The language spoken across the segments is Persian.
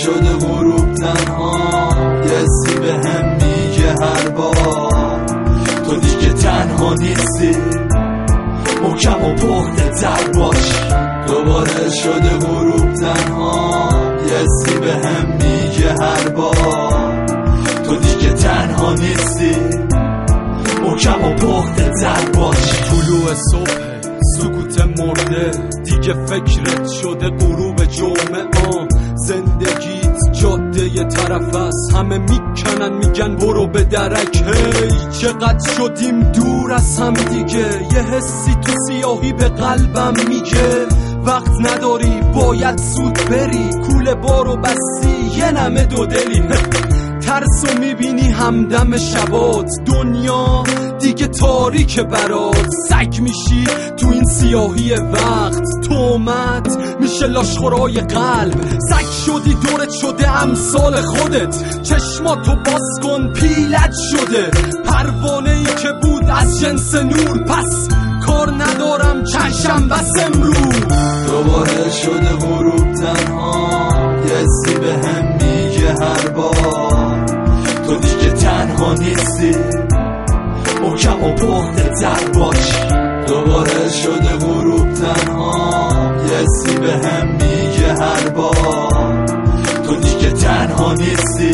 شده غروب تنها، یه سی به هم میگه هر بار تو دیگه تنها نیستی، محکم و پخته تر باش. دوباره شده غروب تنها، یه سی به هم میگه هر بار تو دیگه تنها نیستی، محکم و پخته تر باش. طلوع صبح سکوت مرده دیگه فکرت شده غروب جمعه. زندگیت جاده یه طرف است، همه میکنن میگن برو به درک. هی چقدر شدیم دور از هم دیگه، یه حسی تو سیاهی به قلبم میگه وقت نداری باید زود بری، کوله بارو بستی یه نمه دو دلی. ترسو میبینی همدم شبات، دنیا دیگه تاریک برات، سگ میشی تو این سیاهی وقت، تومت میشه لاشخورای قلب، سگ شدی دورت شده امثال خودت، چشماتو باز کن پیلت شده، پروانه ای که بود از جنس نور، پس کار ندارم چشم بس امروز. دوباره شده غروب تنها، یه سی به هم میگه هر بار تو دیگه تنها نیستی، محکم و پخته تر باش. دوباره شده غروب تنها، یه سی به هم میگه هر بار تو دیگه تنها نیستی،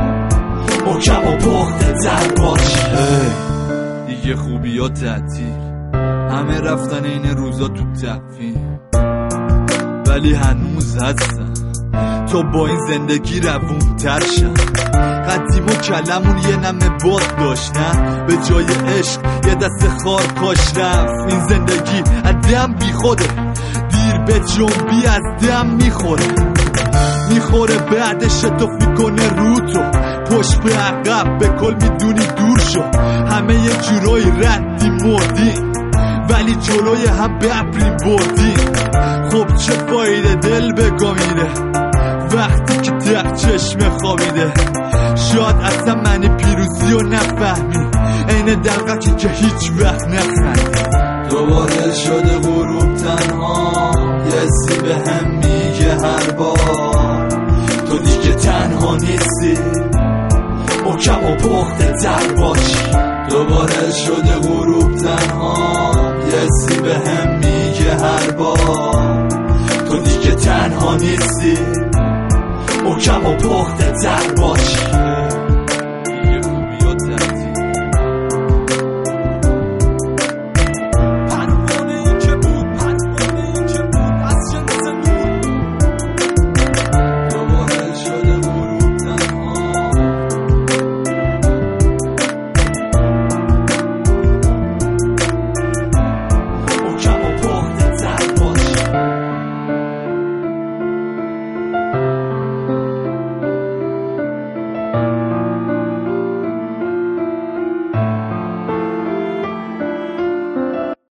محکم و پخته تر باش. دیگه خوبی ها تعطیل، همه رفتن این روزا تو تفهیم، ولی هنوز هستن تو با این زندگی روون تر شن. قدیم و کلمون یه نمه باد داشت، نه به جای عشق یه دست خار کاش رفت. این زندگی از دم بی خوده، دیر به جنبی از دم میخوره بعدش اتفی کنه رو تو، پشت به عقب به کل میدونی دور شو. همه یه جورایی ردی مردیم، ولی جلوی هم ببریم بردیم. خب چه فایده دل بگا میره وقتی که ده چشم خوابیده، شاید اصلا معنی پیروزی رو نفهمی، این دلقکی که هیچ وقت نخندی. دوباره شده غروب تنها، یه سی به هم میگه هر بار تو دیگه تنها نیستی، محکم و پخته تر باش. دوباره شده غروب تنها، یه سی به هم میگه هر بار تو دیگه تنها نیستی، محکم و پخته تر باش.